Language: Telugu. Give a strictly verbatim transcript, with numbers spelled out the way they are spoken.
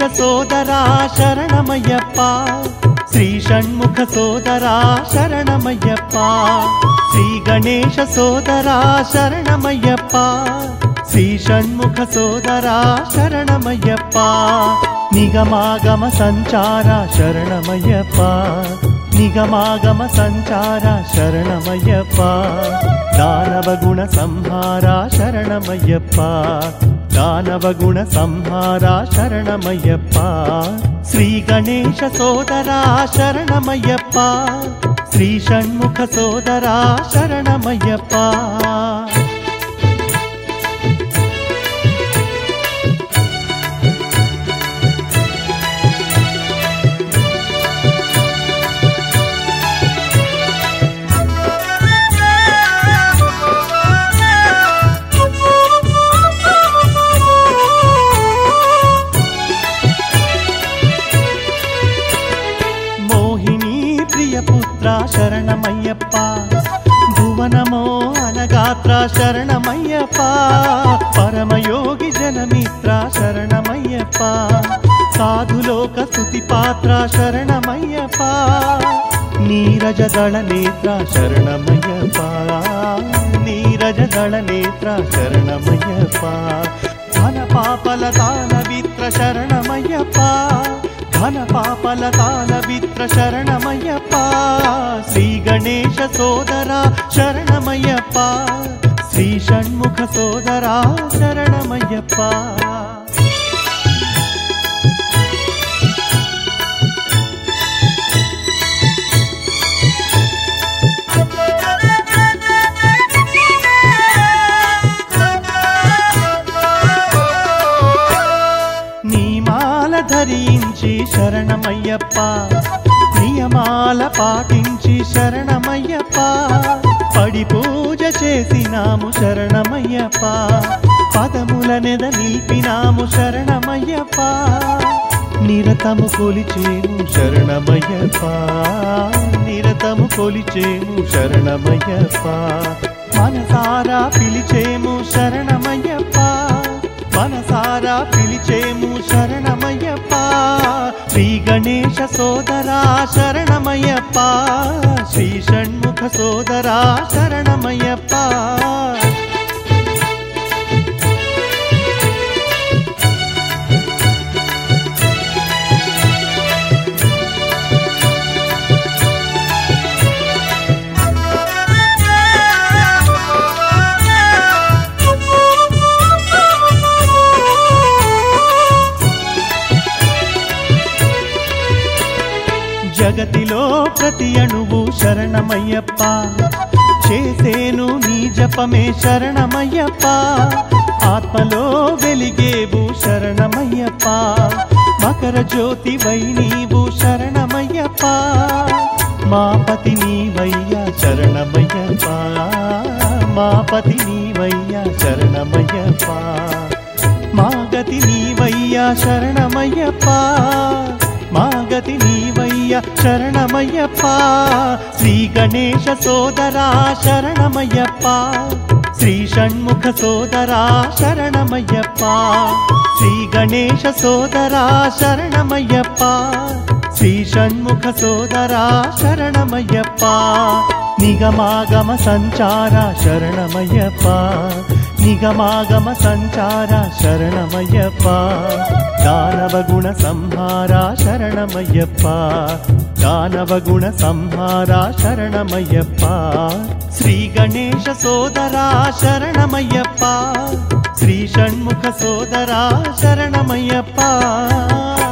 సోదరా శరణమయ్యప్ప శ్రీ షణ్ముఖ సోదరా శరణమయ్యప్ప శ్రీ గణేశ సోదరా శరణమయ్యప్ప శ్రీ షణ్ముఖ సోదరా శరణమయ్యప్ప నిగమాగమ సంచార శరణమయ్యప్ప నిగమాగమ సంచార శరణమయ్యప్ప దానవగుణ సంహార శరణమయ్యప్ప దానవగుణ సంహార శరణమయ్యప్ప శ్రీ గణేశ సోదరా శరణమయ్యప్ప శ్రీ షణ్ముఖ సోదరా శరణమయ్యప్ప పుత్ర శరణమయ్యప్ప భువనమో అనగాత్ర శరణమయ్యప్ప పరమయోగి జనమిత్ర శరణమయ్యప్ప సాధులోక స్తుతి పాత్ర శరణమయ్యప్ప నీరజ దళ నేత్ర శరణమయ్యప్ప నీరజ దళ నేత్ర శరణమయ్యప్ప ధన పాపల దాన విత్ర శరణమయ్యప్ప ధన పాపల దాన విత్ర శరణమయ్యప్ప శ్రీ గణేశ సోదరా శరణమయ్యప్ప శ్రీ షణ్ముఖ సోదరా శరణమయ్యప్ప ధరించి శరణమయ్యప్ప నియమాల పాటించి శరణమయ్యప్ప పడి పూజ చేసినాము శరణమయ్యప్ప పదములనెద నిలిపినాము శరణమయ్యప్ప నిరతము కొలిచేము శరణమయ్యప్ప నిరతము కొలిచేము శరణమయ్యప్ప మనసారా పిలిచేము శరణమయ్యప్ప మనసారా పిలిచేము శరణమయ్యప్ప శ్రీ గణేశ సోదరా శరణమయ్యప్ప శ్రీ షణ్ముఖ సోదరా శరణమయ్యప్ప జగతిలో ప్రతి అణువు శరణమయ్యప్ప చేసేను నీ జపమే శరణమయ్యప్ప ఆత్మలో వెలిగేవు శరణమయ్యప్ప మకర జ్యోతి వై నీవు శరణమయ్యప్ప మా పతి నీవయ్యా శరణమయ్యప్ప మా పతి నీవయ్యా శరణమయ్యప్ప మా గతి నీవయ్యా శరణమయ్యప్ప మా గతి నీవయ్య శరణమయ్యప్ప శ్రీ గణేశ సోదరా శరణమయ్యప్ప శ్రీ షణ్ముఖ సోదరా శరణమయ్యప్ప శ్రీ గణేశ సోదరా శరణమయ్యప్ప శ్రీ షణ్ముఖ సోదరా శరణమయ్యప్ప నిగమాగమ సంచార శరణమయ్యప్ప నిగమాగమ సంచార శరణమయ్యప్ప దానవగుణ సంహార శరణమయ్యప్ప దానవగుణ సంహార శరణమయ్యప్ప శ్రీ గణేశ సోదరా శరణమయ్యప్ప శ్రీ షణ్ముఖ సోదరా శరణమయ్యప్ప